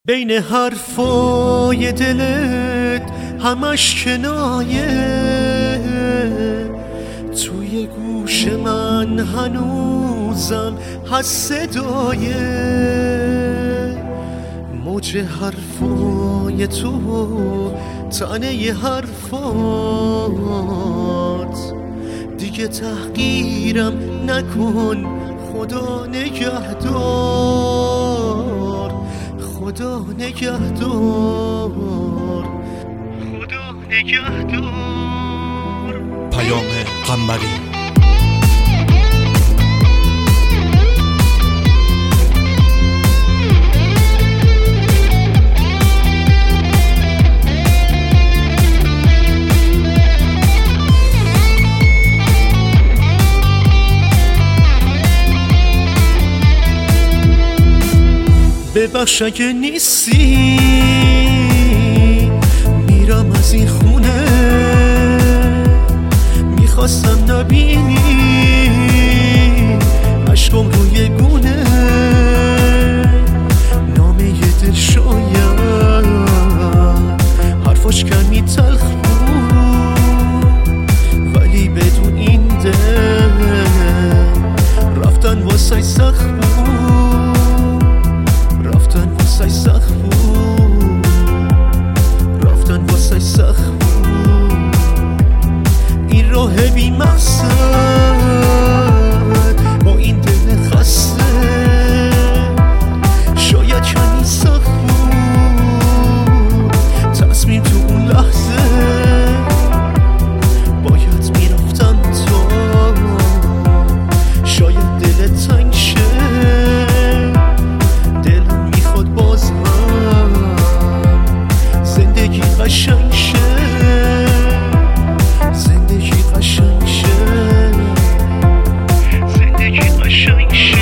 بین حرفای دلت همش کنایه، توی گوش من هنوزم هست صدایه. موج حرفای تو، تنه حرفات، دیگه تحقیرم نکن، خدا نگهدار، خدا نگهدار، خدا نگهدار. پیام قمری. ببخش اگه نیستی، میرم از این خونه، میخواستم نبینی عشقم روی گونه. نامه یه دل شاید حرفاش کمی تلخ بود، ولی بدون این دل رفتن واسه سخت بود، رفتن واسه سخت بود، رفتن واسه سخت بود. این راه بی مقصد با این دل خسته شاید کمی سخت بود. تصمیم تو اون لحظه باید میرفتم تا شاید دلت تنگ شه، زندگی قشنگ شه، زندگی قشنگ شه، زندگی قشنگ شه.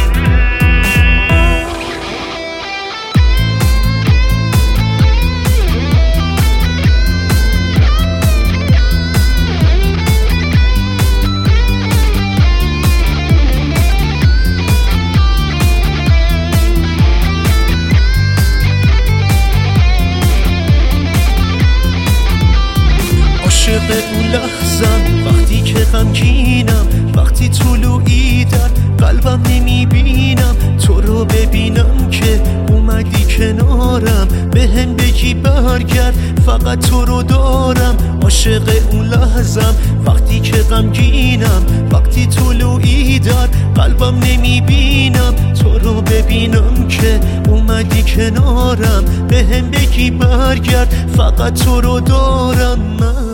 عاشق اون لحظم وقتی که غمگینم، وقتی طلوعی در قلبم نمیبینم، تو رو ببینم که اومدی کنارم، بهم بگی برگرد فقط تو رو دارم. عاشق اون لحظم وقتی که غمگینم، وقتی طلوعی در قلبم نمیبینم، تو رو ببینم که اومدی کنارم، بهم بگی برگرد فقط تو رو دارم. من